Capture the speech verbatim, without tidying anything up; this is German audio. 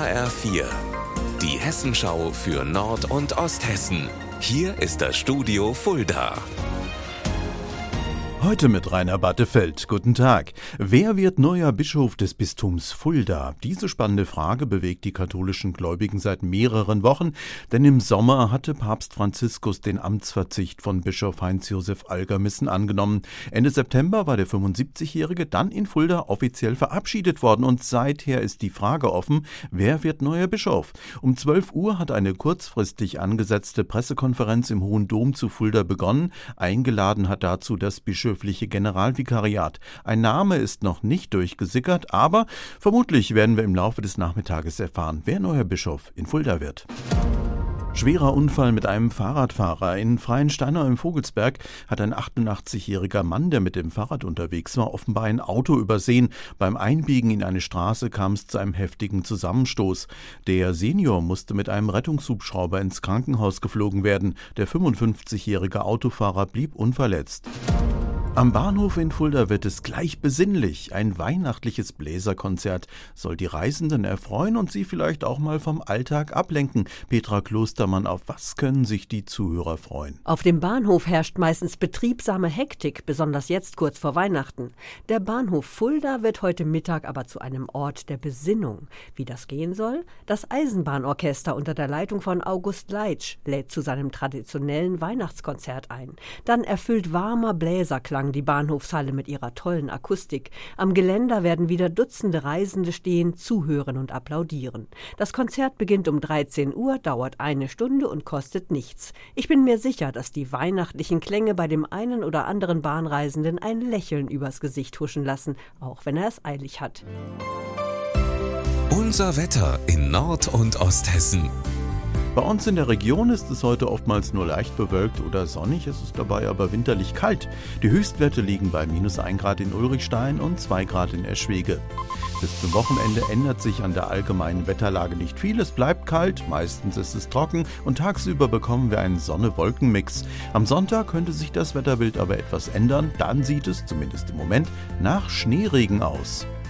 H R vier, die Hessenschau für Nord- und Osthessen. Hier ist das Studio Fulda. Heute mit Rainer Bartefeld. Guten Tag. Wer wird neuer Bischof des Bistums Fulda? Diese spannende Frage bewegt die katholischen Gläubigen seit mehreren Wochen, denn im Sommer hatte Papst Franziskus den Amtsverzicht von Bischof Heinz-Josef Algermissen angenommen. Ende September war der fünfundsiebzigjährige dann in Fulda offiziell verabschiedet worden und seither ist die Frage offen, wer wird neuer Bischof? Um zwölf Uhr hat eine kurzfristig angesetzte Pressekonferenz im Hohen Dom zu Fulda begonnen. Eingeladen hat dazu das Bischöfliche Generalvikariat. Ein Name ist noch nicht durchgesickert, aber vermutlich werden wir im Laufe des Nachmittages erfahren, wer neuer Bischof in Fulda wird. Schwerer Unfall mit einem Fahrradfahrer. In Freiensteinau im Vogelsberg hat ein achtundachtzigjähriger Mann, der mit dem Fahrrad unterwegs war, offenbar ein Auto übersehen. Beim Einbiegen in eine Straße kam es zu einem heftigen Zusammenstoß. Der Senior musste mit einem Rettungshubschrauber ins Krankenhaus geflogen werden. Der fünfundfünfzigjährige Autofahrer blieb unverletzt. Am Bahnhof in Fulda wird es gleich besinnlich. Ein weihnachtliches Bläserkonzert soll die Reisenden erfreuen und sie vielleicht auch mal vom Alltag ablenken. Petra Klostermann, auf was können sich die Zuhörer freuen? Auf dem Bahnhof herrscht meistens betriebsame Hektik, besonders jetzt kurz vor Weihnachten. Der Bahnhof Fulda wird heute Mittag aber zu einem Ort der Besinnung. Wie das gehen soll? Das Eisenbahnorchester unter der Leitung von August Leitsch lädt zu seinem traditionellen Weihnachtskonzert ein. Dann erfüllt warmer Bläserklang die Bahnhofshalle mit ihrer tollen Akustik. Am Geländer werden wieder Dutzende Reisende stehen, zuhören und applaudieren. Das Konzert beginnt um dreizehn Uhr, dauert eine Stunde und kostet nichts. Ich bin mir sicher, dass die weihnachtlichen Klänge bei dem einen oder anderen Bahnreisenden ein Lächeln übers Gesicht huschen lassen, auch wenn er es eilig hat. Unser Wetter in Nord- und Osthessen. Bei uns in der Region ist es heute oftmals nur leicht bewölkt oder sonnig, es ist dabei aber winterlich kalt. Die Höchstwerte liegen bei minus ein Grad in Ulrichstein und zwei Grad in Eschwege. Bis zum Wochenende ändert sich an der allgemeinen Wetterlage nicht viel. Es bleibt kalt, meistens ist es trocken und tagsüber bekommen wir einen Sonne-Wolken-Mix. Am Sonntag könnte sich das Wetterbild aber etwas ändern, dann sieht es, zumindest im Moment, nach Schneeregen aus.